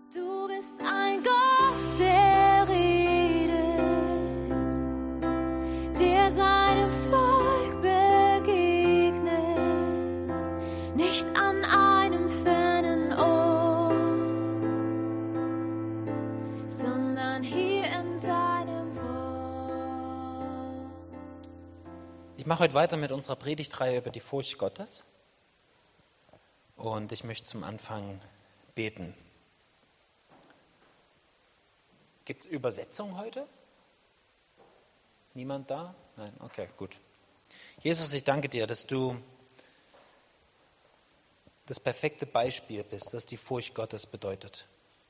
Du bist ein Gott, der redet, der seinem Volk begegnet, nicht an einem fernen Ort, sondern hier in seinem Wort. Ich mache heute weiter mit unserer Predigtreihe über die Furcht Gottes und ich möchte zum Anfang beten. Gibt es Übersetzung heute? Niemand da? Nein? Okay, gut. Jesus, ich danke dir, dass du das perfekte Beispiel bist, das die Furcht Gottes bedeutet.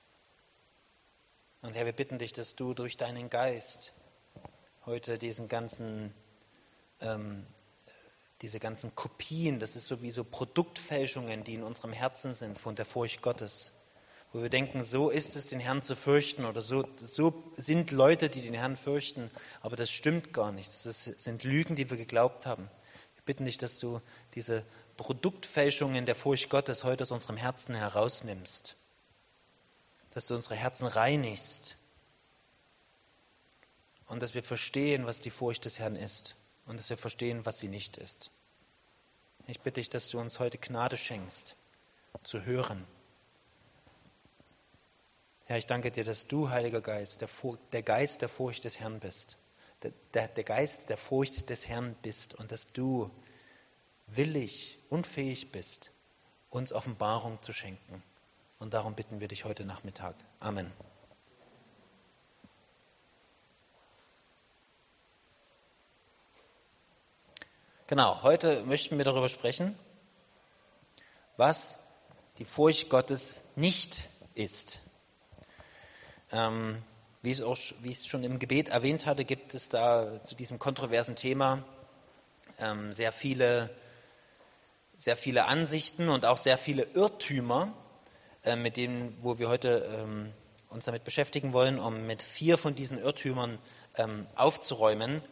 Und Herr, wir bitten dich, dass du durch deinen Geist heute diese ganzen Kopien, das ist sowieso Produktfälschungen, die in unserem Herzen sind von der Furcht Gottes, wo wir denken, so ist es, den Herrn zu fürchten oder so sind Leute, die den Herrn fürchten, aber das stimmt gar nicht. Das sind Lügen, die wir geglaubt haben. Wir bitten dich, dass du diese Produktfälschungen der Furcht Gottes heute aus unserem Herzen herausnimmst, dass du unsere Herzen reinigst und dass wir verstehen, was die Furcht des Herrn ist und dass wir verstehen, was sie nicht ist. Ich bitte dich, dass du uns heute Gnade schenkst, zu hören. Herr, ich danke dir, dass du, Heiliger Geist, der Geist der Furcht des Herrn bist. Der Geist der Furcht des Herrn bist und dass du willig und fähig bist, uns Offenbarung zu schenken. Und darum bitten wir dich heute Nachmittag. Amen. Genau, heute möchten wir darüber sprechen, was die Furcht Gottes nicht ist. Wie ich es schon im Gebet erwähnt hatte, gibt es da zu diesem kontroversen Thema sehr viele Ansichten und auch sehr viele Irrtümer, mit denen, wo wir heute uns damit beschäftigen wollen, um mit 4 von diesen Irrtümern aufzuräumen.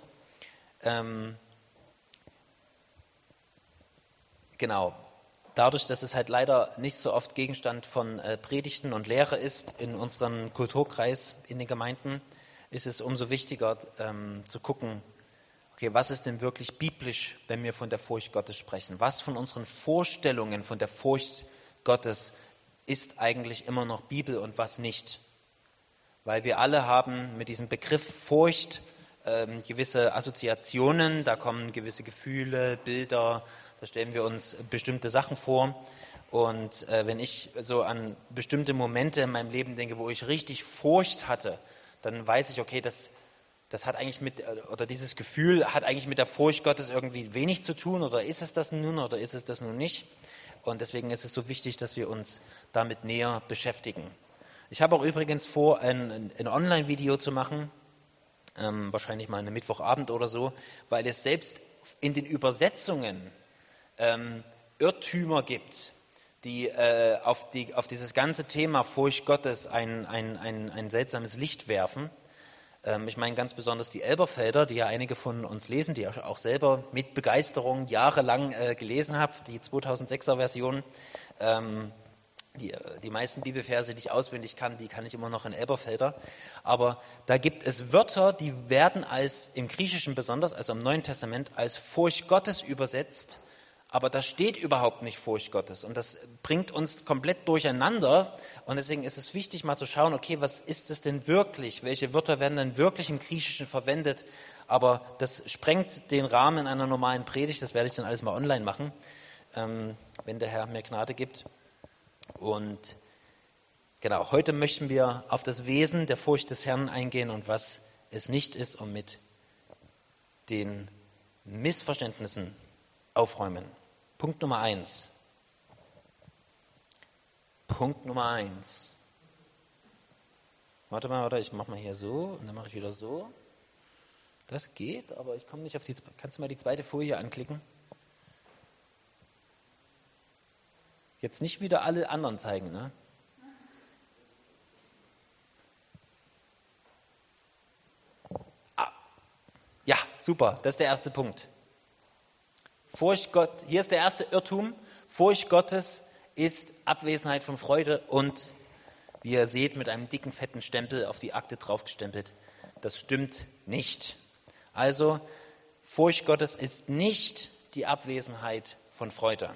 Genau. Dadurch, dass es halt leider nicht so oft Gegenstand von Predigten und Lehre ist in unserem Kulturkreis, in den Gemeinden, ist es umso wichtiger zu gucken, okay, was ist denn wirklich biblisch, wenn wir von der Furcht Gottes sprechen? Was von unseren Vorstellungen von der Furcht Gottes ist eigentlich immer noch Bibel und was nicht? Weil wir alle haben mit diesem Begriff Furcht gewisse Assoziationen, da kommen gewisse Gefühle, Bilder, da stellen wir uns bestimmte Sachen vor. Und wenn ich so an bestimmte Momente in meinem Leben denke, wo ich richtig Furcht hatte, dann weiß ich, okay, das hat eigentlich dieses Gefühl hat eigentlich mit der Furcht Gottes irgendwie wenig zu tun, oder ist es das nun oder ist es das nun nicht? Und deswegen ist es so wichtig, dass wir uns damit näher beschäftigen. Ich habe auch übrigens vor, ein Online-Video zu machen, wahrscheinlich mal einen Mittwochabend oder so, weil es selbst in den Übersetzungen Irrtümer gibt, die auf dieses ganze Thema Furcht Gottes ein seltsames Licht werfen. Ich meine ganz besonders die Elberfelder, die ja einige von uns lesen, die ich auch selber mit Begeisterung jahrelang gelesen habe, die 2006er Version. Die meisten Bibelverse, die ich auswendig kann, die kann ich immer noch in Elberfelder. Aber da gibt es Wörter, die werden im Griechischen besonders, also im Neuen Testament, als Furcht Gottes übersetzt. Aber da steht überhaupt nicht Furcht Gottes. Und das bringt uns komplett durcheinander. Und deswegen ist es wichtig, mal zu schauen, okay, was ist es denn wirklich? Welche Wörter werden denn wirklich im Griechischen verwendet? Aber das sprengt den Rahmen einer normalen Predigt. Das werde ich dann alles mal online machen, wenn der Herr mir Gnade gibt. Und genau, heute möchten wir auf das Wesen der Furcht des Herrn eingehen und was es nicht ist, und mit den Missverständnissen aufräumen. Punkt Nummer 1. Warte mal, ich mache mal hier so und dann mache ich wieder so. Das geht, aber ich komme nicht auf Kannst du mal die zweite Folie anklicken? Jetzt nicht wieder alle anderen zeigen, ne? Ja, super, das ist der erste Punkt. Furcht Gott, hier ist der erste Irrtum. Furcht Gottes ist Abwesenheit von Freude und wie ihr seht, mit einem dicken, fetten Stempel auf die Akte draufgestempelt. Das stimmt nicht. Also, Furcht Gottes ist nicht die Abwesenheit von Freude.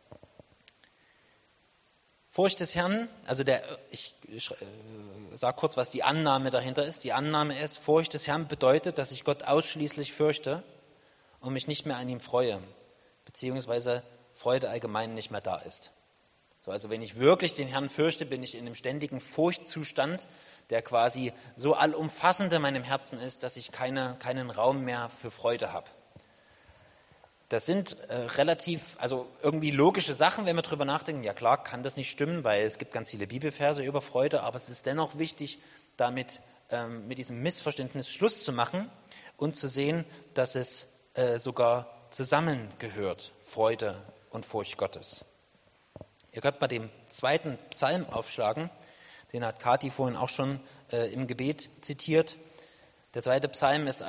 Furcht des Herrn, also ich sage kurz, was die Annahme dahinter ist. Die Annahme ist, Furcht des Herrn bedeutet, dass ich Gott ausschließlich fürchte und mich nicht mehr an ihm freue, beziehungsweise Freude allgemein nicht mehr da ist. So, also wenn ich wirklich den Herrn fürchte, bin ich in einem ständigen Furchtzustand, der quasi so allumfassend in meinem Herzen ist, dass ich keinen Raum mehr für Freude habe. Das sind also irgendwie logische Sachen, wenn wir darüber nachdenken. Ja klar, kann das nicht stimmen, weil es gibt ganz viele Bibelverse über Freude, aber es ist dennoch wichtig, damit mit diesem Missverständnis Schluss zu machen und zu sehen, dass es sogar zusammengehört, Freude und Furcht Gottes. Ihr könnt bei dem zweiten Psalm aufschlagen, den hat Kathi vorhin auch schon im Gebet zitiert. Der zweite Psalm ist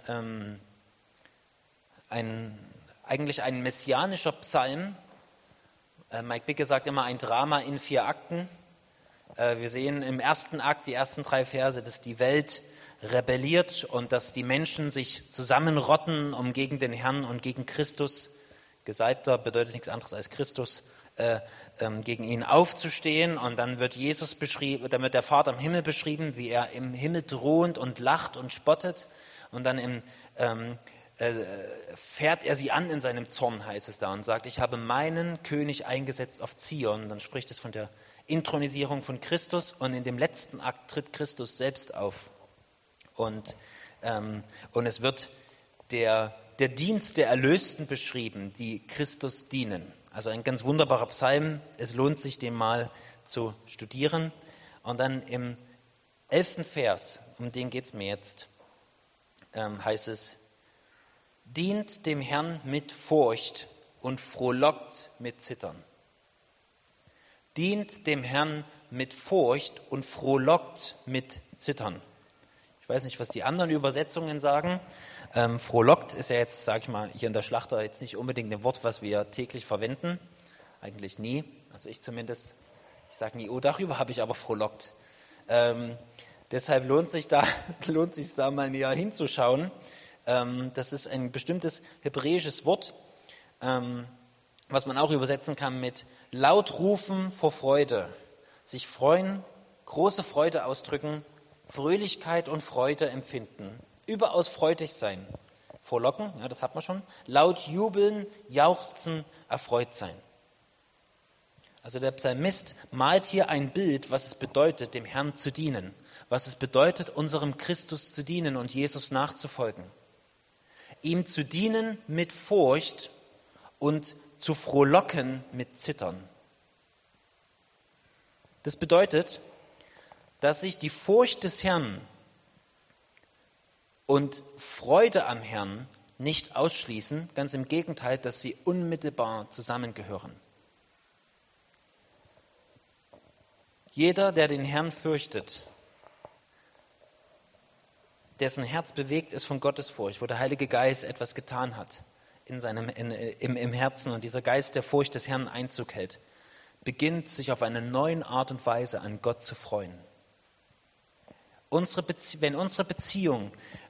eigentlich ein messianischer Psalm. Mike Bicke sagt immer ein Drama in 4 Akten. Wir sehen im ersten Akt, die ersten 3 Verse, dass die Welt rebelliert und dass die Menschen sich zusammenrotten, um gegen den Herrn und gegen Christus, Gesalbter bedeutet nichts anderes als Christus, gegen ihn aufzustehen. Und dann wird Jesus beschrieben, dann wird der Vater im Himmel beschrieben, wie er im Himmel drohend und lacht und spottet. Und dann fährt er sie an in seinem Zorn, heißt es da, und sagt, ich habe meinen König eingesetzt auf Zion. Dann spricht es von der Inthronisierung von Christus und in dem letzten Akt tritt Christus selbst auf. Und es wird der Dienst der Erlösten beschrieben, die Christus dienen. Also ein ganz wunderbarer Psalm, es lohnt sich, den mal zu studieren. Und dann im 11. Vers, um den geht es mir jetzt, heißt es, dient dem Herrn mit Furcht und frohlockt mit Zittern. Dient dem Herrn mit Furcht und frohlockt mit Zittern. Ich weiß nicht, was die anderen Übersetzungen sagen. Frohlockt ist ja jetzt, sage ich mal, hier in der Schlachter jetzt nicht unbedingt ein Wort, was wir täglich verwenden. Eigentlich nie. Also ich zumindest. Ich sage nie, oh, darüber habe ich aber frohlockt. Deshalb lohnt sich da mal näher hinzuschauen. Das ist ein bestimmtes hebräisches Wort, was man auch übersetzen kann mit laut rufen vor Freude, sich freuen, große Freude ausdrücken, Fröhlichkeit und Freude empfinden, überaus freudig sein, frohlocken, ja, das hat man schon, laut jubeln, jauchzen, erfreut sein. Also der Psalmist malt hier ein Bild, was es bedeutet, dem Herrn zu dienen, was es bedeutet, unserem Christus zu dienen und Jesus nachzufolgen. Ihm zu dienen mit Furcht und zu frohlocken mit Zittern. Das bedeutet, dass sich die Furcht des Herrn und Freude am Herrn nicht ausschließen, ganz im Gegenteil, dass sie unmittelbar zusammengehören. Jeder, der den Herrn fürchtet, dessen Herz bewegt ist von Gottesfurcht, wo der Heilige Geist etwas getan hat im Herzen und dieser Geist der Furcht des Herrn Einzug hält, beginnt sich auf eine neue Art und Weise an Gott zu freuen. Wenn unsere Beziehung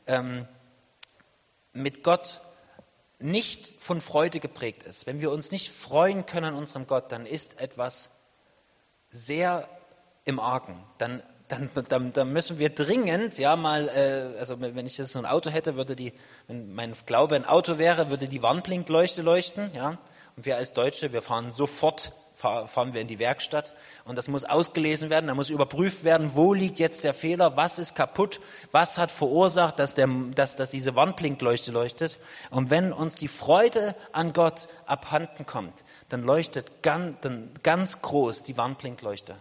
mit Gott nicht von Freude geprägt ist, wenn wir uns nicht freuen können an unserem Gott, dann ist etwas sehr im Argen. Dann müssen wir dringend, also wenn ich jetzt so ein Auto hätte, wenn mein Glaube ein Auto wäre, würde die Warnblinkleuchte leuchten, ja. Und wir als Deutsche, wir fahren wir in die Werkstatt und das muss ausgelesen werden, da muss überprüft werden, wo liegt jetzt der Fehler, was ist kaputt, was hat verursacht, dass diese Warnblinkleuchte leuchtet. Und wenn uns die Freude an Gott abhanden kommt, dann leuchtet ganz groß die Warnblinkleuchte.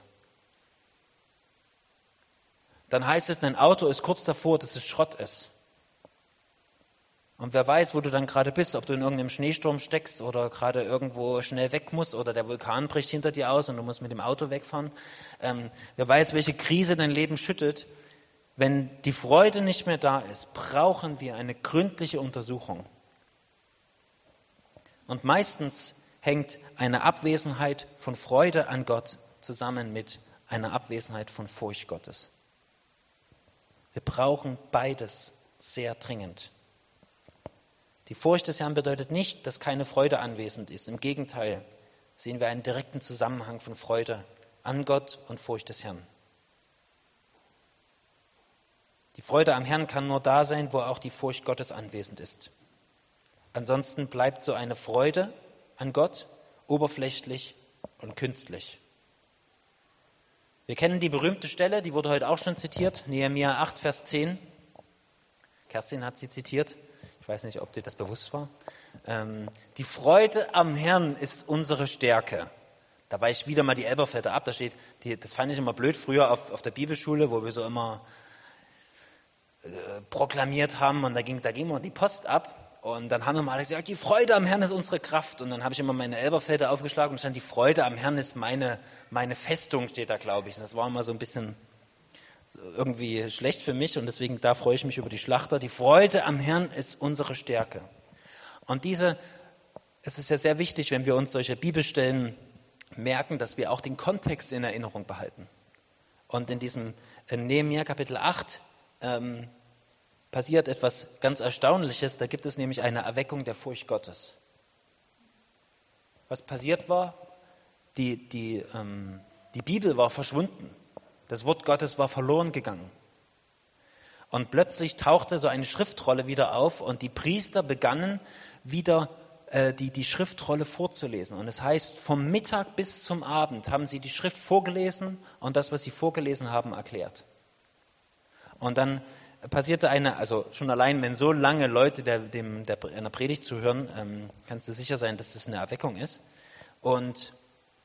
Dann heißt es, dein Auto ist kurz davor, dass es Schrott ist. Und wer weiß, wo du dann gerade bist, ob du in irgendeinem Schneesturm steckst oder gerade irgendwo schnell weg musst oder der Vulkan bricht hinter dir aus und du musst mit dem Auto wegfahren. Wer weiß, welche Krise dein Leben schüttelt. Wenn die Freude nicht mehr da ist, brauchen wir eine gründliche Untersuchung. Und meistens hängt eine Abwesenheit von Freude an Gott zusammen mit einer Abwesenheit von Furcht Gottes. Wir brauchen beides sehr dringend. Die Furcht des Herrn bedeutet nicht, dass keine Freude anwesend ist. Im Gegenteil sehen wir einen direkten Zusammenhang von Freude an Gott und Furcht des Herrn. Die Freude am Herrn kann nur da sein, wo auch die Furcht Gottes anwesend ist. Ansonsten bleibt so eine Freude an Gott oberflächlich und künstlich. Wir kennen die berühmte Stelle, die wurde heute auch schon zitiert, Nehemia 8, Vers 10. Kerstin hat sie zitiert. Ich weiß nicht, ob dir das bewusst war. Die Freude am Herrn ist unsere Stärke. Da weiche ich wieder mal die Elberfelder ab. Da steht, das fand ich immer blöd früher auf der Bibelschule, wo wir so immer proklamiert haben und da ging immer die Post ab. Und dann haben wir mal gesagt, die Freude am Herrn ist unsere Kraft. Und dann habe ich immer meine Elberfelder aufgeschlagen und stand, die Freude am Herrn ist meine Festung, steht da, glaube ich. Und das war immer so ein bisschen irgendwie schlecht für mich und deswegen, da freue ich mich über die Schlachter. Die Freude am Herrn ist unsere Stärke. Und es ist ja sehr wichtig, wenn wir uns solche Bibelstellen merken, dass wir auch den Kontext in Erinnerung behalten. Und in Nehemia Kapitel 8 passiert etwas ganz Erstaunliches. Da gibt es nämlich eine Erweckung der Furcht Gottes. Was passiert war? Die Bibel war verschwunden. Das Wort Gottes war verloren gegangen. Und plötzlich tauchte so eine Schriftrolle wieder auf und die Priester begannen wieder die Schriftrolle vorzulesen. Und es heißt, vom Mittag bis zum Abend haben sie die Schrift vorgelesen und das, was sie vorgelesen haben, erklärt. Und dann passierte also schon allein, wenn so lange Leute einer Predigt zuhören, kannst du sicher sein, dass das eine Erweckung ist. Und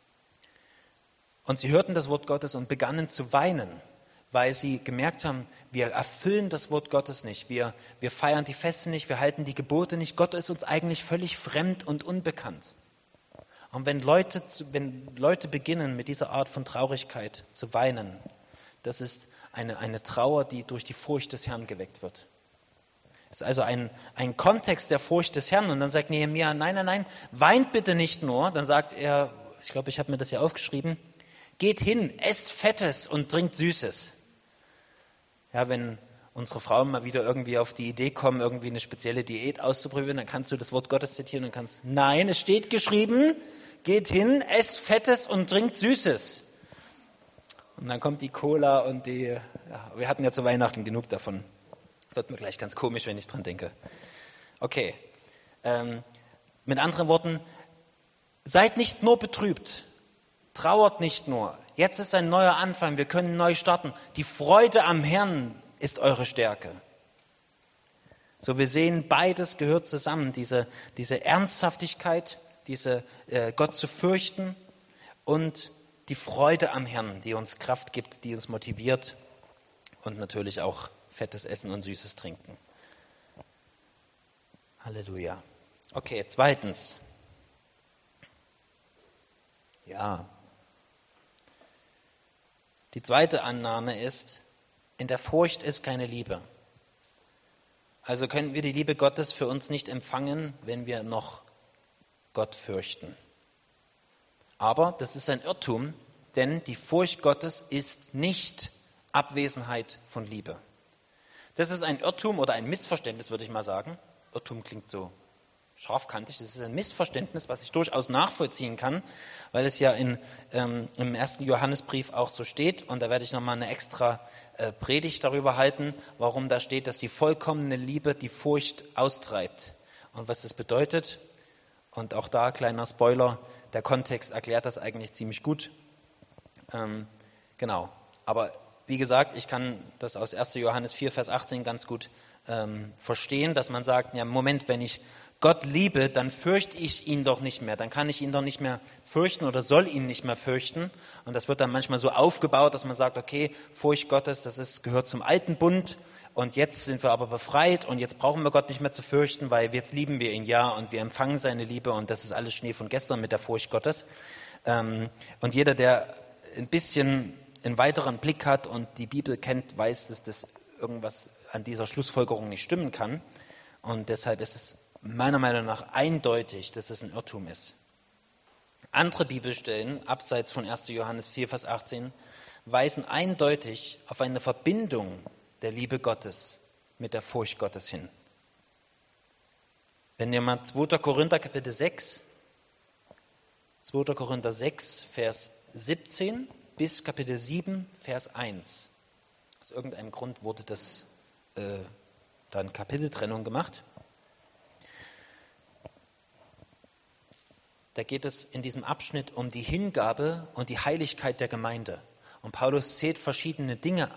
sie hörten das Wort Gottes und begannen zu weinen, weil sie gemerkt haben, wir erfüllen das Wort Gottes nicht, wir feiern die Feste nicht, wir halten die Gebote nicht. Gott ist uns eigentlich völlig fremd und unbekannt. Und wenn Leute beginnen, mit dieser Art von Traurigkeit zu weinen, das ist eine Trauer, die durch die Furcht des Herrn geweckt wird. Es ist also ein Kontext der Furcht des Herrn. Und dann sagt Nehemia, nein, weint bitte nicht nur. Dann sagt er, ich glaube, ich habe mir das hier aufgeschrieben, geht hin, esst Fettes und trinkt Süßes. Ja, wenn unsere Frauen mal wieder irgendwie auf die Idee kommen, irgendwie eine spezielle Diät auszuprobieren, dann kannst du das Wort Gottes zitieren und kannst, nein, es steht geschrieben, geht hin, esst Fettes und trinkt Süßes. Und dann kommt die Cola und wir hatten ja zu Weihnachten genug davon. Wird mir gleich ganz komisch, wenn ich dran denke. Okay, mit anderen Worten, seid nicht nur betrübt. Trauert nicht nur. Jetzt ist ein neuer Anfang. Wir können neu starten. Die Freude am Herrn ist eure Stärke. So, wir sehen, beides gehört zusammen. Diese Ernsthaftigkeit, Gott zu fürchten und die Freude am Herrn, die uns Kraft gibt, die uns motiviert und natürlich auch fettes Essen und süßes Trinken. Halleluja. Okay, zweitens. Ja. Die zweite Annahme ist, in der Furcht ist keine Liebe. Also können wir die Liebe Gottes für uns nicht empfangen, wenn wir noch Gott fürchten. Aber das ist ein Irrtum, denn die Furcht Gottes ist nicht Abwesenheit von Liebe. Das ist ein Irrtum oder ein Missverständnis, würde ich mal sagen. Irrtum klingt so scharfkantig. Das ist ein Missverständnis, was ich durchaus nachvollziehen kann, weil es ja im 1. Johannesbrief auch so steht. Und da werde ich nochmal eine extra Predigt darüber halten, warum da steht, dass die vollkommene Liebe die Furcht austreibt. Und was das bedeutet. Und auch da, kleiner Spoiler, der Kontext erklärt das eigentlich ziemlich gut. Genau. Aber wie gesagt, ich kann das aus 1. Johannes 4, Vers 18 ganz gut verstehen, dass man sagt, ja, Moment, wenn ich Gott liebe, dann fürchte ich ihn doch nicht mehr. Dann kann ich ihn doch nicht mehr fürchten oder soll ihn nicht mehr fürchten. Und das wird dann manchmal so aufgebaut, dass man sagt, okay, Furcht Gottes, gehört zum alten Bund. Und jetzt sind wir aber befreit und jetzt brauchen wir Gott nicht mehr zu fürchten, weil jetzt lieben wir ihn ja und wir empfangen seine Liebe und das ist alles Schnee von gestern mit der Furcht Gottes. Und jeder, der ein bisschen einen weiteren Blick hat und die Bibel kennt, weiß, dass das irgendwas an dieser Schlussfolgerung nicht stimmen kann. Und deshalb ist es meiner Meinung nach eindeutig, dass es ein Irrtum ist. Andere Bibelstellen, abseits von 1. Johannes 4, Vers 18, weisen eindeutig auf eine Verbindung der Liebe Gottes mit der Furcht Gottes hin. Wenn ihr mal 2. Korinther Kapitel 6, 2. Korinther 6, Vers 17 bis Kapitel 7, Vers 1. Aus irgendeinem Grund wurde das dann Kapiteltrennung gemacht. Da geht es in diesem Abschnitt um die Hingabe und die Heiligkeit der Gemeinde. Und Paulus zählt verschiedene Dinge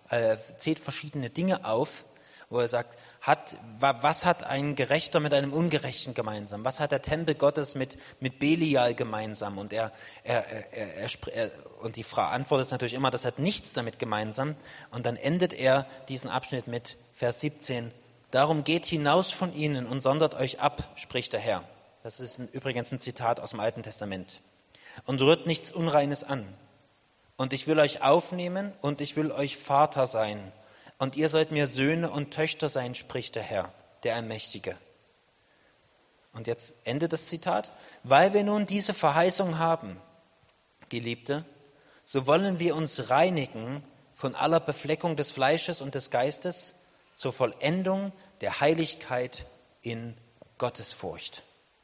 auf, wo er sagt, was hat ein Gerechter mit einem Ungerechten gemeinsam? Was hat der Tempel Gottes mit Belial gemeinsam? Und und die Antwort ist natürlich immer, das hat nichts damit gemeinsam. Und dann endet er diesen Abschnitt mit Vers 17. Darum geht hinaus von ihnen und sondert euch ab, spricht der Herr. Das ist übrigens ein Zitat aus dem Alten Testament. Und rührt nichts Unreines an. Und ich will euch aufnehmen und ich will euch Vater sein. Und ihr sollt mir Söhne und Töchter sein, spricht der Herr, der Allmächtige. Und jetzt endet das Zitat. Weil wir nun diese Verheißung haben, Geliebte, so wollen wir uns reinigen von aller Befleckung des Fleisches und des Geistes zur Vollendung der Heiligkeit in Gottesfurcht.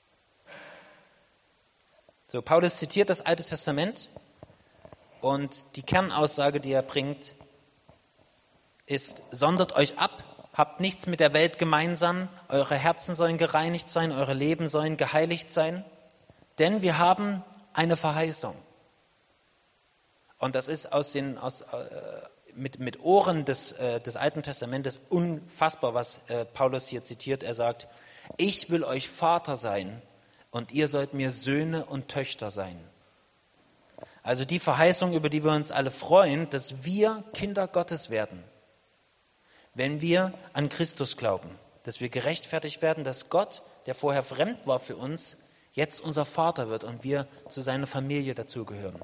So, Paulus zitiert das Alte Testament und die Kernaussage, die er bringt, ist, sondert euch ab, habt nichts mit der Welt gemeinsam, eure Herzen sollen gereinigt sein, eure Leben sollen geheiligt sein, denn wir haben eine Verheißung. Und das ist mit Ohren des Alten Testamentes unfassbar, was Paulus hier zitiert. Er sagt, ich will euch Vater sein und ihr sollt mir Söhne und Töchter sein. Also die Verheißung, über die wir uns alle freuen, dass wir Kinder Gottes werden. Wenn wir an Christus glauben, dass wir gerechtfertigt werden, dass Gott, der vorher fremd war für uns, jetzt unser Vater wird und wir zu seiner Familie dazugehören.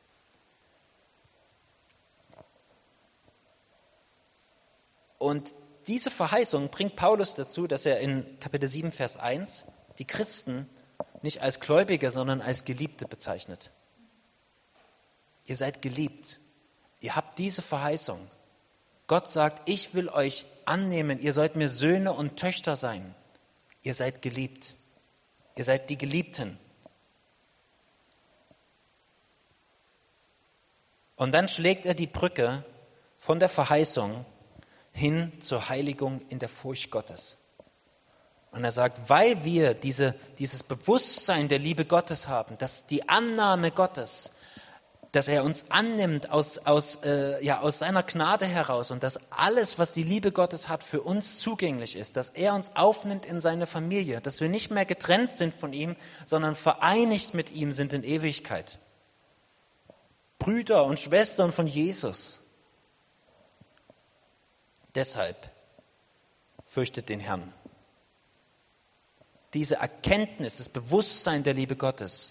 Und diese Verheißung bringt Paulus dazu, dass er in Kapitel 7, Vers 1 die Christen nicht als Gläubige, sondern als Geliebte bezeichnet. Ihr seid geliebt. Ihr habt diese Verheißung. Gott sagt, ich will euch annehmen. Ihr sollt mir Söhne und Töchter sein. Ihr seid geliebt. Ihr seid die Geliebten. Und dann schlägt er die Brücke von der Verheißung hin zur Heiligung in der Furcht Gottes. Und er sagt, weil wir dieses Bewusstsein der Liebe Gottes haben, dass die Annahme Gottes, dass er uns annimmt aus seiner Gnade heraus und dass alles, was die Liebe Gottes hat, für uns zugänglich ist, dass er uns aufnimmt in seine Familie, dass wir nicht mehr getrennt sind von ihm, sondern vereinigt mit ihm sind in Ewigkeit. Brüder und Schwestern von Jesus. Deshalb fürchtet den Herrn. Diese Erkenntnis, das Bewusstsein der Liebe Gottes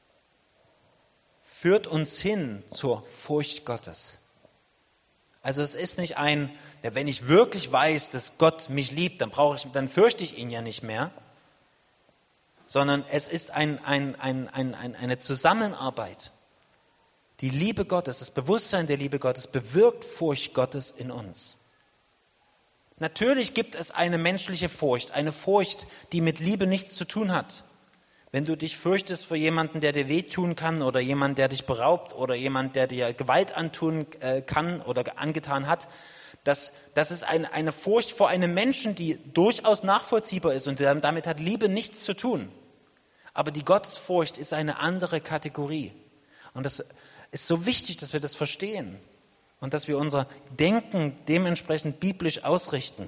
führt uns hin zur Furcht Gottes. Also es ist nicht wenn ich wirklich weiß, dass Gott mich liebt, dann fürchte ich ihn ja nicht mehr, sondern es ist eine Zusammenarbeit. Die Liebe Gottes, das Bewusstsein der Liebe Gottes bewirkt Furcht Gottes in uns. Natürlich gibt es eine menschliche Furcht, eine Furcht, die mit Liebe nichts zu tun hat. Wenn du dich fürchtest vor jemandem, der dir wehtun kann oder jemand, der dich beraubt oder jemand, der dir Gewalt antun kann oder angetan hat, das ist eine Furcht vor einem Menschen, die durchaus nachvollziehbar ist und damit hat Liebe nichts zu tun. Aber die Gottesfurcht ist eine andere Kategorie. Und das ist so wichtig, dass wir das verstehen. Und dass wir unser Denken dementsprechend biblisch ausrichten.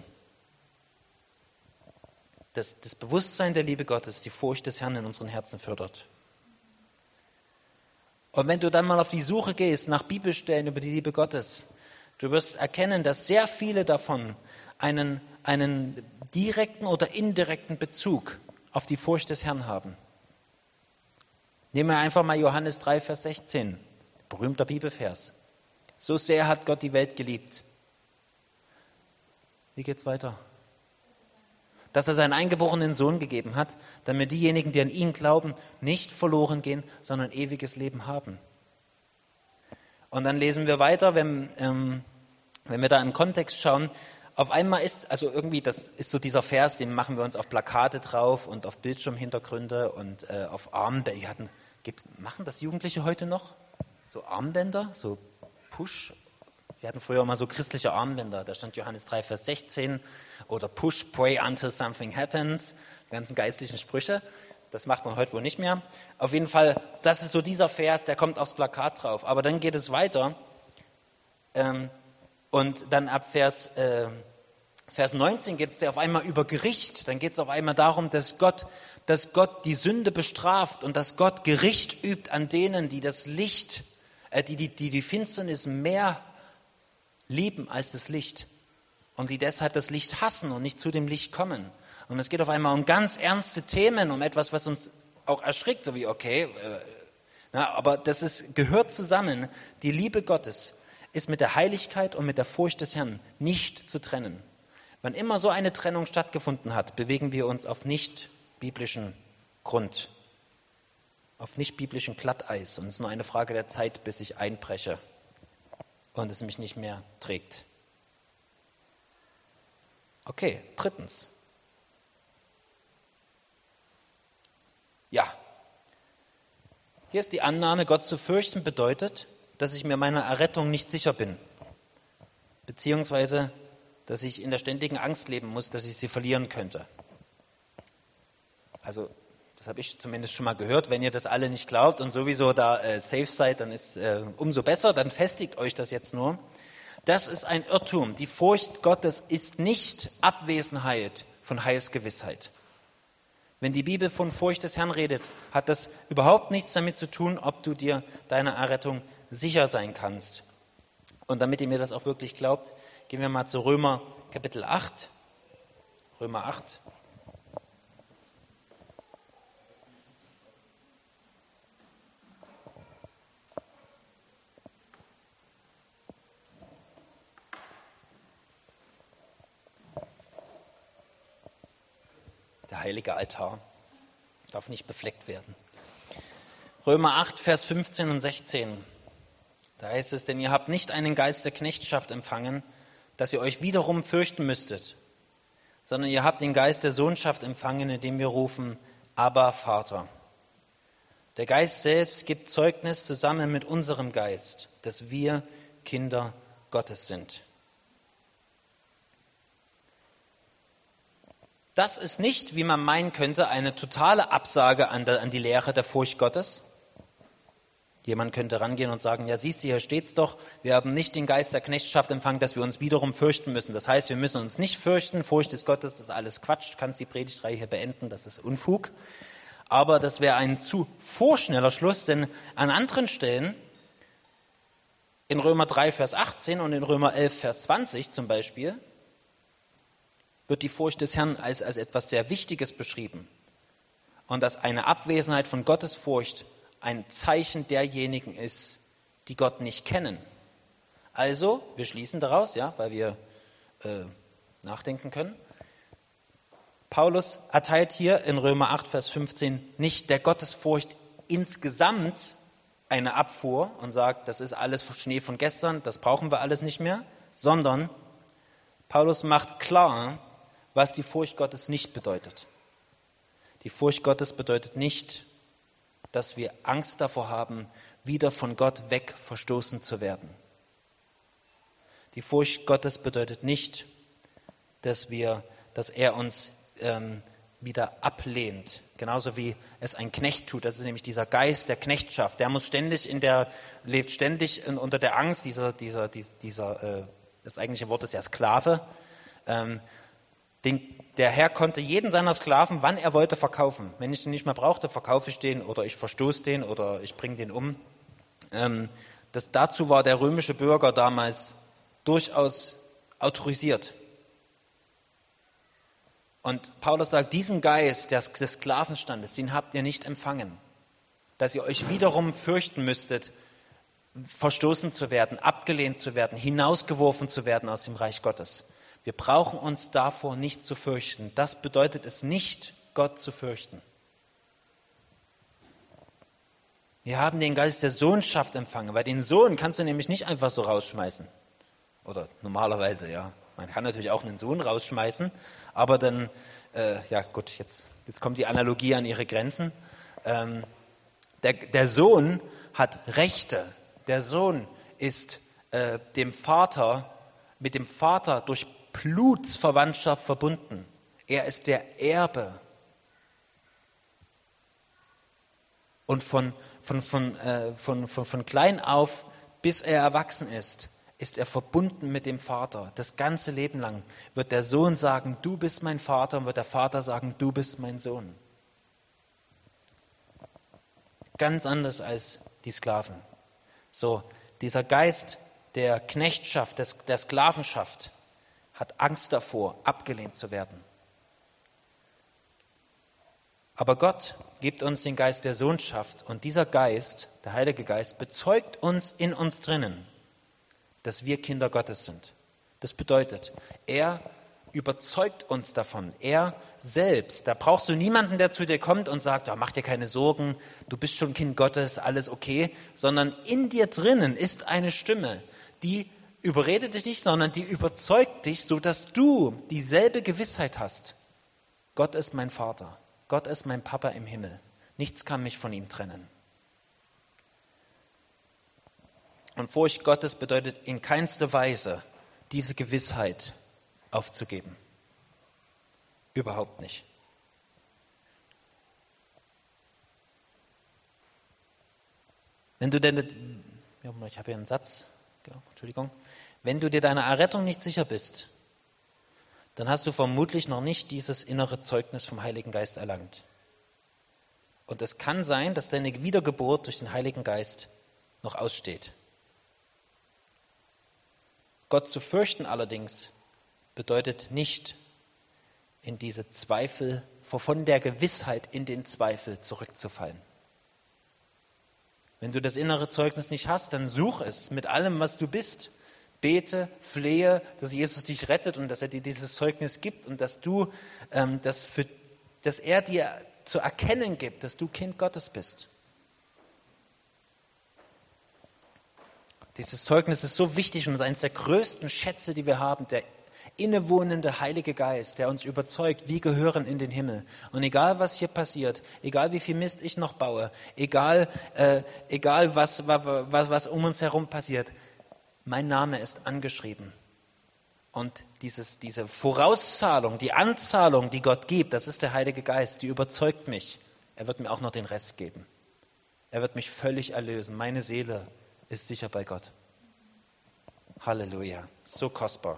Dass das Bewusstsein der Liebe Gottes die Furcht des Herrn in unseren Herzen fördert. Und wenn du dann mal auf die Suche gehst nach Bibelstellen über die Liebe Gottes, du wirst erkennen, dass sehr viele davon einen direkten oder indirekten Bezug auf die Furcht des Herrn haben. Nehmen wir einfach mal Johannes 3, Vers 16, berühmter Bibelvers. So sehr hat Gott die Welt geliebt. Wie geht's weiter? Dass er seinen eingeborenen Sohn gegeben hat, damit diejenigen, die an ihn glauben, nicht verloren gehen, sondern ewiges Leben haben. Und dann lesen wir weiter, wenn wir da im Kontext schauen, auf einmal ist, also irgendwie, das ist so dieser Vers, den machen wir uns auf Plakate drauf und auf Bildschirmhintergründe und auf Armbänder. Machen das Jugendliche heute noch? So Armbänder, so Push. Wir hatten früher mal so christliche Armbänder, da stand Johannes 3, Vers 16 oder Push, pray until something happens, die ganzen geistlichen Sprüche. Das macht man heute wohl nicht mehr. Auf jeden Fall, das ist so dieser Vers, der kommt aufs Plakat drauf. Aber dann geht es weiter und dann ab Vers 19 geht es ja auf einmal über Gericht. Dann geht es auf einmal darum, dass Gott die Sünde bestraft und dass Gott Gericht übt an denen, die das Licht, die Finsternis mehr lieben als das Licht und die deshalb das Licht hassen und nicht zu dem Licht kommen. Und es geht auf einmal um ganz ernste Themen, um etwas, was uns auch erschrickt, so wie, aber gehört zusammen. Die Liebe Gottes ist mit der Heiligkeit und mit der Furcht des Herrn nicht zu trennen. Wann immer so eine Trennung stattgefunden hat, bewegen wir uns auf nicht biblischen Grund, auf nicht biblischen Glatteis. Und es ist nur eine Frage der Zeit, bis ich einbreche und es mich nicht mehr trägt. Okay, drittens. Ja, hier ist die Annahme, Gott zu fürchten bedeutet, dass ich mir meiner Errettung nicht sicher bin, beziehungsweise, dass ich in der ständigen Angst leben muss, dass ich sie verlieren könnte. Also, das habe ich zumindest schon mal gehört. Wenn ihr das alle nicht glaubt und sowieso da safe seid, dann ist umso besser, dann festigt euch das jetzt nur. Das ist ein Irrtum. Die Furcht Gottes ist nicht Abwesenheit von Heilsgewissheit. Wenn die Bibel von Furcht des Herrn redet, hat das überhaupt nichts damit zu tun, ob du dir deiner Errettung sicher sein kannst. Und damit ihr mir das auch wirklich glaubt, gehen wir mal zu Römer Kapitel 8. Römer 8. Der heilige Altar darf nicht befleckt werden. Römer 8, Vers 15 und 16. Da heißt es, denn ihr habt nicht einen Geist der Knechtschaft empfangen, dass ihr euch wiederum fürchten müsstet, sondern ihr habt den Geist der Sohnschaft empfangen, indem wir rufen, Abba, Vater. Der Geist selbst gibt Zeugnis zusammen mit unserem Geist, dass wir Kinder Gottes sind. Das ist nicht, wie man meinen könnte, eine totale Absage an die Lehre der Furcht Gottes. Jemand könnte rangehen und sagen, ja siehst du, hier steht's doch, wir haben nicht den Geist der Knechtschaft empfangen, dass wir uns wiederum fürchten müssen. Das heißt, wir müssen uns nicht fürchten, Furcht des Gottes ist alles Quatsch, du kannst die Predigtreihe hier beenden, das ist Unfug. Aber das wäre ein zu vorschneller Schluss, denn an anderen Stellen, in Römer 3, Vers 18 und in Römer 11, Vers 20 zum Beispiel, wird die Furcht des Herrn als etwas sehr Wichtiges beschrieben. Und dass eine Abwesenheit von Gottes Furcht ein Zeichen derjenigen ist, die Gott nicht kennen. Also, wir schließen daraus, ja, weil wir nachdenken können. Paulus erteilt hier in Römer 8, Vers 15 nicht der Gottesfurcht insgesamt eine Abfuhr und sagt, das ist alles Schnee von gestern, das brauchen wir alles nicht mehr, sondern Paulus macht klar, was die Furcht Gottes nicht bedeutet. Die Furcht Gottes bedeutet nicht, dass wir Angst davor haben, wieder von Gott weg verstoßen zu werden. Die Furcht Gottes bedeutet nicht, dass er uns wieder ablehnt. Genauso wie es ein Knecht tut. Das ist nämlich dieser Geist der Knechtschaft. Der muss lebt ständig unter der Angst, das eigentliche Wort ist ja Sklave. Der Herr konnte jeden seiner Sklaven, wann er wollte, verkaufen. Wenn ich den nicht mehr brauchte, verkaufe ich den oder ich verstoße den oder ich bringe den um. Dazu war der römische Bürger damals durchaus autorisiert. Und Paulus sagt, diesen Geist des Sklavenstandes, den habt ihr nicht empfangen. Dass ihr euch wiederum fürchten müsstet, verstoßen zu werden, abgelehnt zu werden, hinausgeworfen zu werden aus dem Reich Gottes. Wir brauchen uns davor nicht zu fürchten. Das bedeutet es nicht, Gott zu fürchten. Wir haben den Geist der Sohnschaft empfangen, weil den Sohn kannst du nämlich nicht einfach so rausschmeißen. Oder normalerweise, ja. Man kann natürlich auch einen Sohn rausschmeißen, aber dann, ja gut, jetzt kommt die Analogie an ihre Grenzen. Der Sohn hat Rechte. Der Sohn ist mit dem Vater durch Blutsverwandtschaft verbunden. Er ist der Erbe. Und von klein auf, bis er erwachsen ist er verbunden mit dem Vater. Das ganze Leben lang wird der Sohn sagen, du bist mein Vater, und wird der Vater sagen, du bist mein Sohn. Ganz anders als die Sklaven. So, dieser Geist der Knechtschaft, der Sklavenschaft, hat Angst davor, abgelehnt zu werden. Aber Gott gibt uns den Geist der Sohnschaft, und dieser Geist, der Heilige Geist, bezeugt uns in uns drinnen, dass wir Kinder Gottes sind. Das bedeutet, er überzeugt uns davon. Er selbst, da brauchst du niemanden, der zu dir kommt und sagt, ja, mach dir keine Sorgen, du bist schon Kind Gottes, alles okay, sondern in dir drinnen ist eine Stimme, die überredet dich nicht, sondern die überzeugt dich, sodass du dieselbe Gewissheit hast. Gott ist mein Vater. Gott ist mein Papa im Himmel. Nichts kann mich von ihm trennen. Und Furcht Gottes bedeutet in keinster Weise, diese Gewissheit aufzugeben. Überhaupt nicht. Wenn du denn, ich habe hier einen Satz, Entschuldigung. Wenn du dir deiner Errettung nicht sicher bist, dann hast du vermutlich noch nicht dieses innere Zeugnis vom Heiligen Geist erlangt. Und es kann sein, dass deine Wiedergeburt durch den Heiligen Geist noch aussteht. Gott zu fürchten allerdings bedeutet nicht, in diese Zweifel, von der Gewissheit in den Zweifel zurückzufallen. Wenn du das innere Zeugnis nicht hast, dann such es mit allem, was du bist. Bete, flehe, dass Jesus dich rettet und dass er dir dieses Zeugnis gibt und dass er dir zu erkennen gibt, dass du Kind Gottes bist. Dieses Zeugnis ist so wichtig und ist eines der größten Schätze, die wir haben, der innewohnende Heilige Geist, der uns überzeugt, wir gehören in den Himmel. Und egal, was hier passiert, egal wie viel Mist ich noch baue, egal was um uns herum passiert, mein Name ist angeschrieben. Und diese Vorauszahlung, die Anzahlung, die Gott gibt, das ist der Heilige Geist, die überzeugt mich. Er wird mir auch noch den Rest geben. Er wird mich völlig erlösen. Meine Seele ist sicher bei Gott. Halleluja. So kostbar.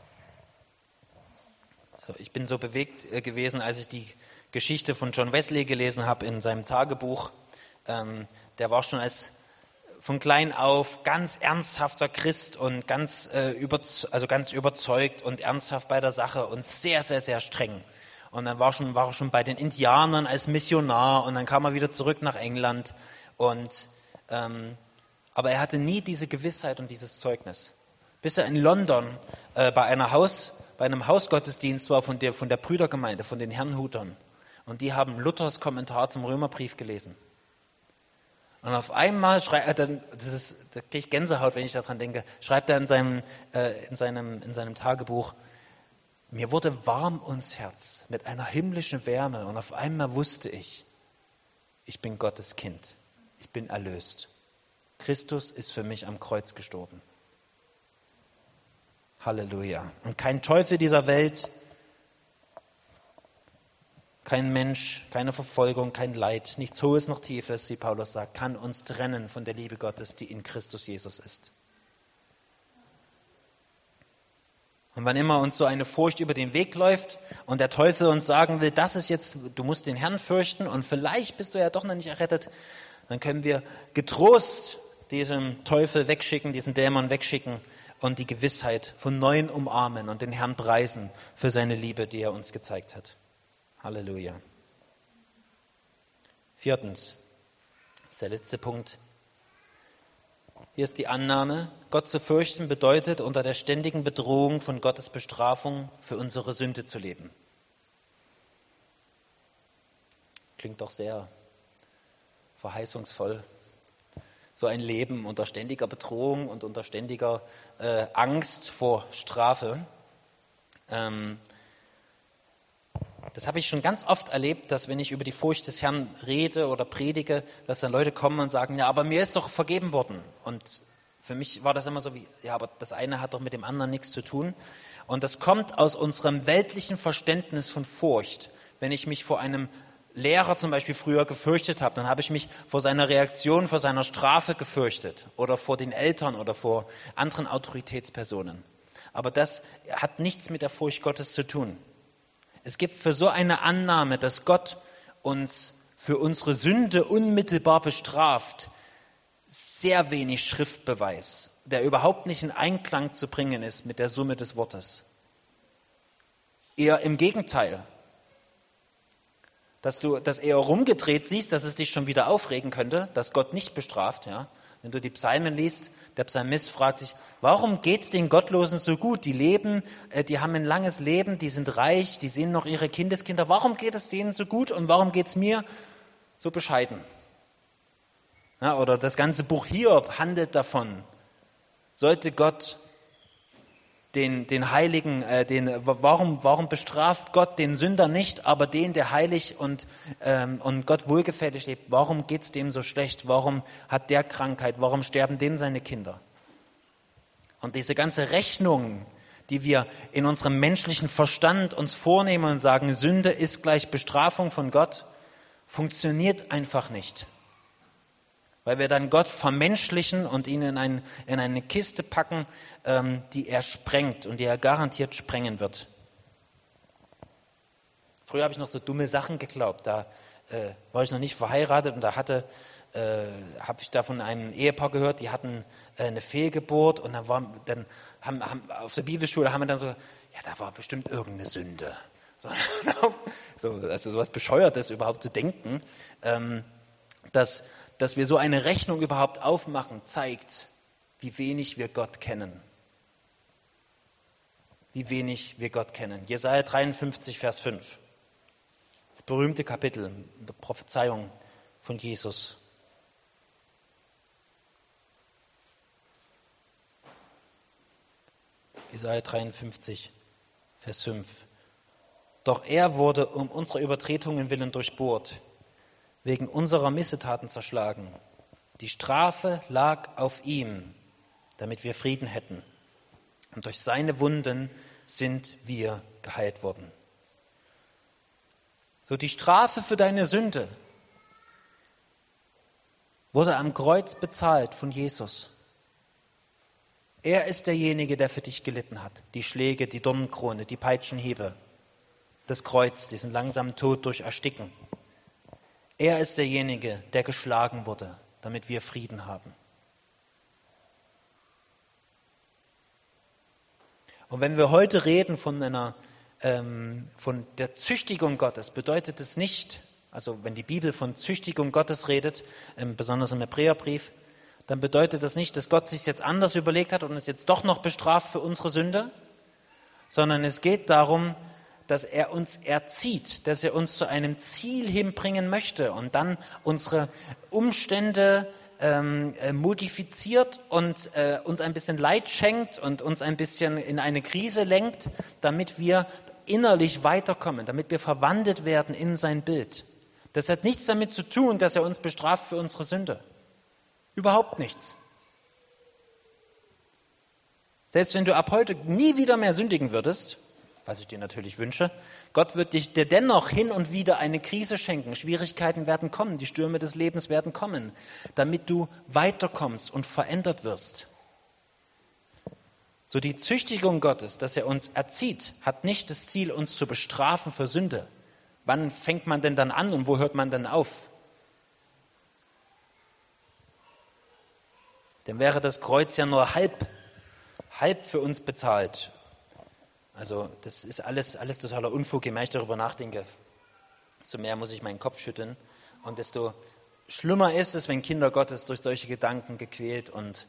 So, ich bin so bewegt gewesen, als ich die Geschichte von John Wesley gelesen habe in seinem Tagebuch. Der war schon von klein auf ganz ernsthafter Christ und ganz überzeugt und ernsthaft bei der Sache und sehr, sehr, sehr streng. Und dann war er schon bei den Indianern als Missionar und dann kam er wieder zurück nach England. Aber er hatte nie diese Gewissheit und dieses Zeugnis. Bis er in London bei einem Hausgottesdienst war von der Brüdergemeinde, von den Herrnhutern. Und die haben Luthers Kommentar zum Römerbrief gelesen. Und auf einmal da kriege ich Gänsehaut, wenn ich daran denke, schreibt er in seinem Tagebuch, mir wurde warm ums Herz mit einer himmlischen Wärme und auf einmal wusste ich bin Gottes Kind, ich bin erlöst. Christus ist für mich am Kreuz gestorben. Halleluja. Und kein Teufel dieser Welt, kein Mensch, keine Verfolgung, kein Leid, nichts Hohes noch Tiefes, wie Paulus sagt, kann uns trennen von der Liebe Gottes, die in Christus Jesus ist. Und wann immer uns so eine Furcht über den Weg läuft und der Teufel uns sagen will, das ist jetzt, du musst den Herrn fürchten und vielleicht bist du ja doch noch nicht errettet, dann können wir getrost diesen Teufel wegschicken, diesen Dämon wegschicken und die Gewissheit von Neuem umarmen und den Herrn preisen für seine Liebe, die er uns gezeigt hat. Halleluja. 4. Das ist der letzte Punkt. Hier ist die Annahme, Gott zu fürchten bedeutet, unter der ständigen Bedrohung von Gottes Bestrafung für unsere Sünde zu leben. Klingt doch sehr verheißungsvoll. so ein Leben unter ständiger Bedrohung und unter ständiger Angst vor Strafe. Das habe ich schon ganz oft erlebt, dass wenn ich über die Furcht des Herrn rede oder predige, dass dann Leute kommen und sagen, ja, aber mir ist doch vergeben worden. Und für mich war das immer so wie, ja, aber das eine hat doch mit dem anderen nichts zu tun. Und das kommt aus unserem weltlichen Verständnis von Furcht. Wenn ich mich vor einem Lehrer zum Beispiel früher gefürchtet habe, dann habe ich mich vor seiner Reaktion, vor seiner Strafe gefürchtet oder vor den Eltern oder vor anderen Autoritätspersonen. Aber das hat nichts mit der Furcht Gottes zu tun. Es gibt für so eine Annahme, dass Gott uns für unsere Sünde unmittelbar bestraft, sehr wenig Schriftbeweis, der überhaupt nicht in Einklang zu bringen ist mit der Summe des Wortes. Eher im Gegenteil. Dass du das eher rumgedreht siehst, dass es dich schon wieder aufregen könnte, dass Gott nicht bestraft. Ja? Wenn du die Psalmen liest, der Psalmist fragt sich, warum geht es den Gottlosen so gut? Die leben, die haben ein langes Leben, die sind reich, die sehen noch ihre Kindeskinder. Warum geht es denen so gut und warum geht es mir so bescheiden? Ja, oder das ganze Buch Hiob handelt davon. Sollte Gott den Heiligen, warum bestraft Gott den Sünder nicht, aber den, der heilig und Gott wohlgefällig lebt? Warum geht es dem so schlecht? Warum hat der Krankheit? Warum sterben denen seine Kinder? Und diese ganze Rechnung, die wir in unserem menschlichen Verstand uns vornehmen und sagen, Sünde ist gleich Bestrafung von Gott, funktioniert einfach nicht. Weil wir dann Gott vermenschlichen und ihn in eine Kiste packen, die er sprengt und die er garantiert sprengen wird. Früher habe ich noch so dumme Sachen geglaubt. Da war ich noch nicht verheiratet und da habe ich da von einem Ehepaar gehört, die hatten eine Fehlgeburt und dann haben auf der Bibelschule haben wir dann so, ja, da war bestimmt irgendeine Sünde. Also sowas Bescheuertes überhaupt zu denken, dass wir so eine Rechnung überhaupt aufmachen, zeigt, wie wenig wir Gott kennen. Wie wenig wir Gott kennen. Jesaja 53, Vers 5. Das berühmte Kapitel der Prophezeiung von Jesus. Jesaja 53, Vers 5. Doch er wurde um unserer Übertretungen willen durchbohrt, wegen unserer Missetaten zerschlagen. Die Strafe lag auf ihm, damit wir Frieden hätten. Und durch seine Wunden sind wir geheilt worden. So, die Strafe für deine Sünde wurde am Kreuz bezahlt von Jesus. Er ist derjenige, der für dich gelitten hat. Die Schläge, die Dornenkrone, die Peitschenhiebe, das Kreuz, diesen langsamen Tod durch Ersticken. Er ist derjenige, der geschlagen wurde, damit wir Frieden haben. Und wenn wir heute reden von der Züchtigung Gottes, bedeutet es nicht, also wenn die Bibel von Züchtigung Gottes redet, besonders im Hebräerbrief, dann bedeutet das nicht, dass Gott sich jetzt anders überlegt hat und uns jetzt doch noch bestraft für unsere Sünde, sondern es geht darum, dass er uns erzieht, dass er uns zu einem Ziel hinbringen möchte und dann unsere Umstände modifiziert und uns ein bisschen Leid schenkt und uns ein bisschen in eine Krise lenkt, damit wir innerlich weiterkommen, damit wir verwandelt werden in sein Bild. Das hat nichts damit zu tun, dass er uns bestraft für unsere Sünde. Überhaupt nichts. Selbst wenn du ab heute nie wieder mehr sündigen würdest, was ich dir natürlich wünsche, Gott wird dir dennoch hin und wieder eine Krise schenken. Schwierigkeiten werden kommen, die Stürme des Lebens werden kommen, damit du weiterkommst und verändert wirst. So die Züchtigung Gottes, dass er uns erzieht, hat nicht das Ziel, uns zu bestrafen für Sünde. Wann fängt man denn dann an und wo hört man denn auf? Dann wäre das Kreuz ja nur halb für uns bezahlt. Also das ist alles totaler Unfug, je mehr ich darüber nachdenke, desto mehr muss ich meinen Kopf schütteln und desto schlimmer ist es, wenn Kinder Gottes durch solche Gedanken gequält und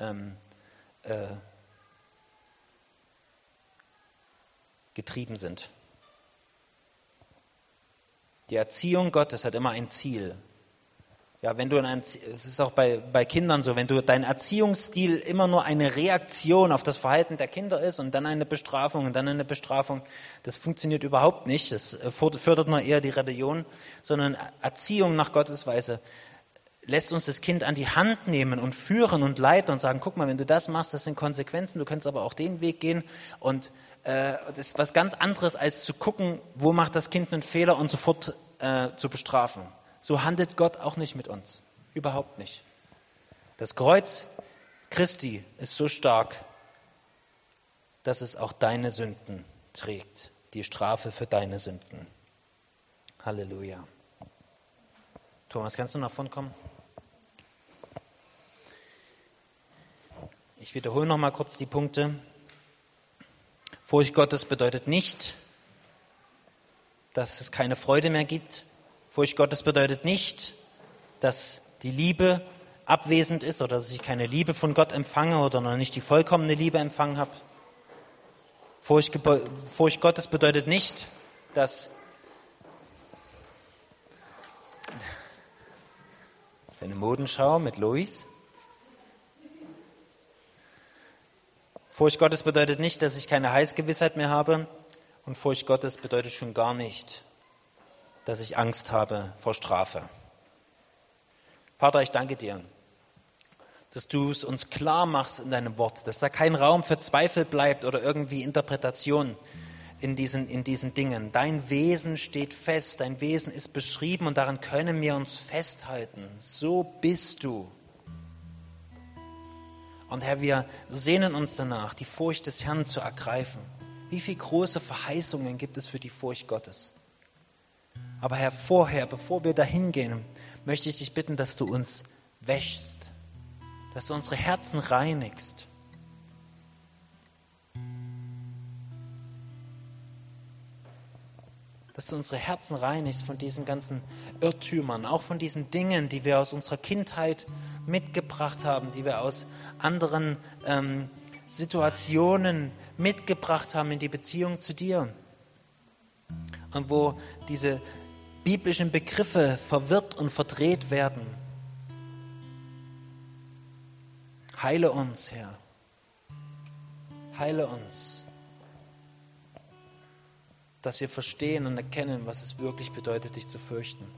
getrieben sind. Die Erziehung Gottes hat immer ein Ziel Ja, es ist auch bei Kindern so, wenn du dein Erziehungsstil immer nur eine Reaktion auf das Verhalten der Kinder ist und dann eine Bestrafung und dann eine Bestrafung, das funktioniert überhaupt nicht. Das fördert nur eher die Rebellion, sondern Erziehung nach Gottes Weise lässt uns das Kind an die Hand nehmen und führen und leiten und sagen, guck mal, wenn du das machst, das sind Konsequenzen, du könntest aber auch den Weg gehen. Und das ist was ganz anderes, als zu gucken, wo macht das Kind einen Fehler und sofort zu bestrafen. So handelt Gott auch nicht mit uns. Überhaupt nicht. Das Kreuz Christi ist so stark, dass es auch deine Sünden trägt. Die Strafe für deine Sünden. Halleluja. Thomas, kannst du nach vorn kommen? Ich wiederhole noch mal kurz die Punkte. Furcht Gottes bedeutet nicht, dass es keine Freude mehr gibt. Furcht Gottes bedeutet nicht, dass die Liebe abwesend ist oder dass ich keine Liebe von Gott empfange oder noch nicht die vollkommene Liebe empfangen habe. Furcht Gottes bedeutet nicht, dass eine Modenschau mit Luis. Furcht Gottes bedeutet nicht, dass ich keine Heilsgewissheit mehr habe. Und Furcht Gottes bedeutet schon gar nicht, dass ich Angst habe vor Strafe. Vater, ich danke dir, dass du es uns klar machst in deinem Wort, dass da kein Raum für Zweifel bleibt oder irgendwie Interpretation in diesen Dingen. Dein Wesen steht fest, dein Wesen ist beschrieben und daran können wir uns festhalten. So bist du. Und Herr, wir sehnen uns danach, die Furcht des Herrn zu ergreifen. Wie viele große Verheißungen gibt es für die Furcht Gottes? Aber Herr, bevor wir dahin gehen, möchte ich dich bitten, dass du uns wäschst, dass du unsere Herzen reinigst. Dass du unsere Herzen reinigst von diesen ganzen Irrtümern, auch von diesen Dingen, die wir aus unserer Kindheit mitgebracht haben, die wir aus anderen Situationen mitgebracht haben in die Beziehung zu dir. Und wo diese biblischen Begriffe verwirrt und verdreht werden. Heile uns, Herr. Heile uns. Dass wir verstehen und erkennen, was es wirklich bedeutet, dich zu fürchten.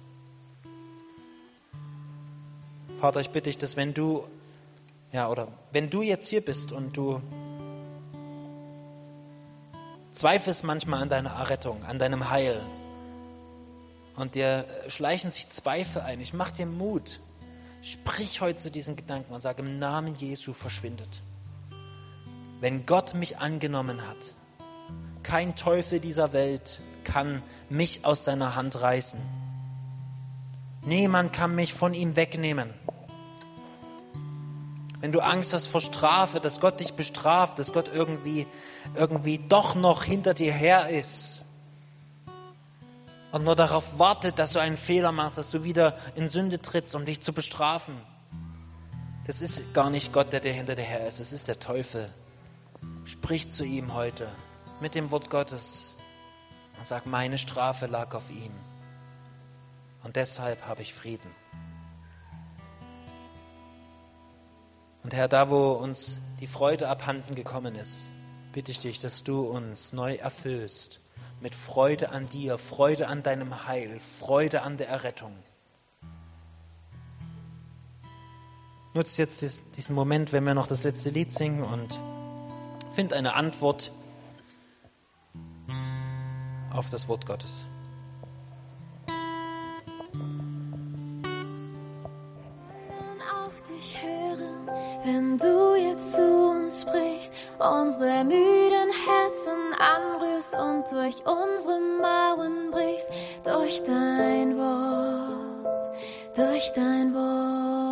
Vater, ich bitte dich, dass wenn du jetzt hier bist und du zweifelst manchmal an deiner Errettung, an deinem Heil und dir schleichen sich Zweifel ein, ich mach dir Mut. Sprich heute zu diesen Gedanken und sag, im Namen Jesu verschwindet. Wenn Gott mich angenommen hat, kein Teufel dieser Welt kann mich aus seiner Hand reißen. Niemand kann mich von ihm wegnehmen. Wenn du Angst hast vor Strafe, dass Gott dich bestraft, dass Gott irgendwie doch noch hinter dir her ist und nur darauf wartet, dass du einen Fehler machst, dass du wieder in Sünde trittst, um dich zu bestrafen. Das ist gar nicht Gott, der dir hinter dir her ist, es ist der Teufel. Sprich zu ihm heute mit dem Wort Gottes und sag, meine Strafe lag auf ihm und deshalb habe ich Frieden. Und Herr, da wo uns die Freude abhanden gekommen ist, bitte ich dich, dass du uns neu erfüllst mit Freude an dir, Freude an deinem Heil, Freude an der Errettung. Nutz jetzt diesen Moment, wenn wir noch das letzte Lied singen und find eine Antwort auf das Wort Gottes. Auf dich hören, wenn du jetzt zu uns sprichst, unsere müden Herzen anrührst und durch unsere Mauern brichst, durch dein Wort, durch dein Wort.